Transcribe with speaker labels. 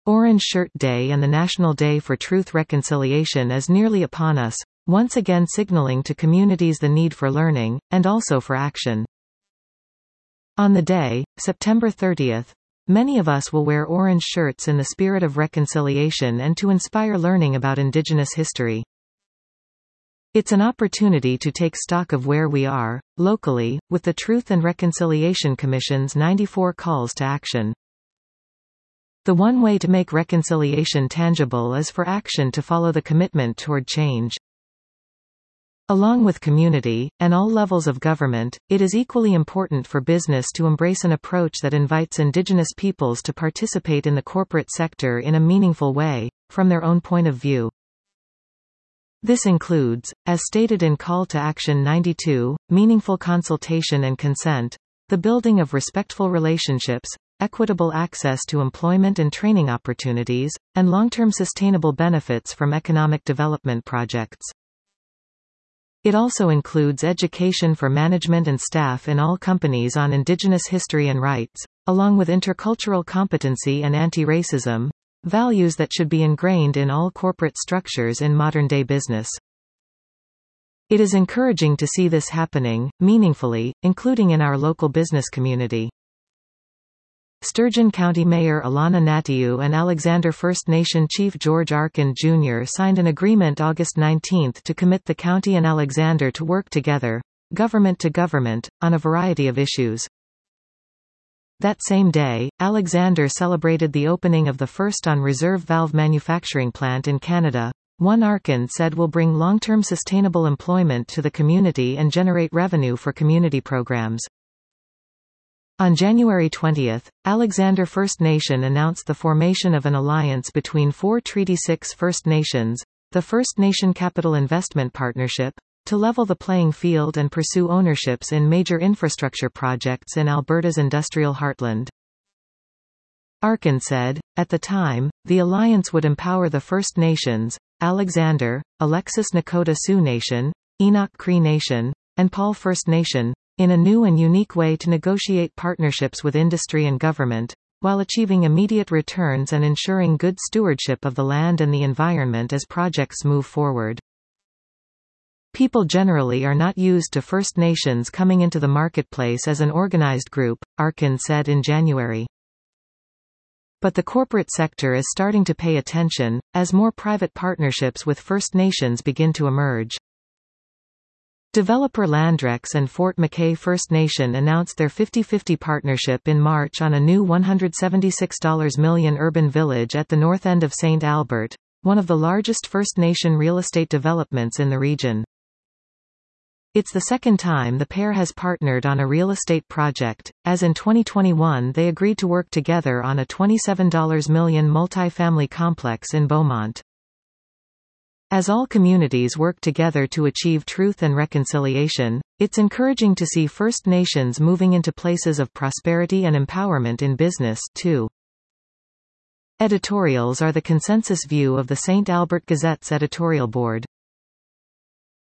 Speaker 1: Orange Shirt Day and the National Day for Truth Reconciliation is nearly upon us, once again signaling to communities the need for learning, and also for action. On the day, September 30th, many of us will wear orange shirts in the spirit of reconciliation and to inspire learning about Indigenous history. It's an opportunity to take stock of where we are, locally, with the Truth and Reconciliation Commission's 94 calls to action. The one way to make reconciliation tangible is for action to follow the commitment toward change. Along with community, and all levels of government, it is equally important for business to embrace an approach that invites Indigenous peoples to participate in the corporate sector in a meaningful way, from their own point of view. This includes, as stated in Call to Action 92, meaningful consultation and consent, the building of respectful relationships, equitable access to employment and training opportunities, and long-term sustainable benefits from economic development projects. It also includes education for management and staff in all companies on Indigenous history and rights, along with intercultural competency and anti-racism, values that should be ingrained in all corporate structures in modern-day business. It is encouraging to see this happening, meaningfully, including in our local business community. Sturgeon County Mayor Alana Natiu and Alexander First Nation Chief George Arkin Jr. signed an agreement August 19 to commit the county and Alexander to work together, government to government, on a variety of issues. That same day, Alexander celebrated the opening of the first on-reserve valve manufacturing plant in Canada, one Arkin said will bring long-term sustainable employment to the community and generate revenue for community programs. On January 20, Alexander First Nation announced the formation of an alliance between 4 Treaty 6 First Nations, the First Nation Capital Investment Partnership, to level the playing field and pursue ownerships in major infrastructure projects in Alberta's industrial heartland. Arkin said, at the time, the alliance would empower the First Nations, Alexander, Alexis Nakota Sioux Nation, Enoch Cree Nation, and Paul First Nation, in a new and unique way to negotiate partnerships with industry and government, while achieving immediate returns and ensuring good stewardship of the land and the environment as projects move forward. People generally are not used to First Nations coming into the marketplace as an organized group, Arkin said in January. But the corporate sector is starting to pay attention, as more private partnerships with First Nations begin to emerge. Developer Landrex and Fort McKay First Nation announced their 50-50 partnership in March on a new $176 million urban village at the north end of St. Albert, one of the largest First Nation real estate developments in the region. It's the second time the pair has partnered on a real estate project, as in 2021 they agreed to work together on a $27 million multi-family complex in Beaumont. As all communities work together to achieve truth and reconciliation, it's encouraging to see First Nations moving into places of prosperity and empowerment in business, too. Editorials are the consensus view of the St. Albert Gazette's editorial board.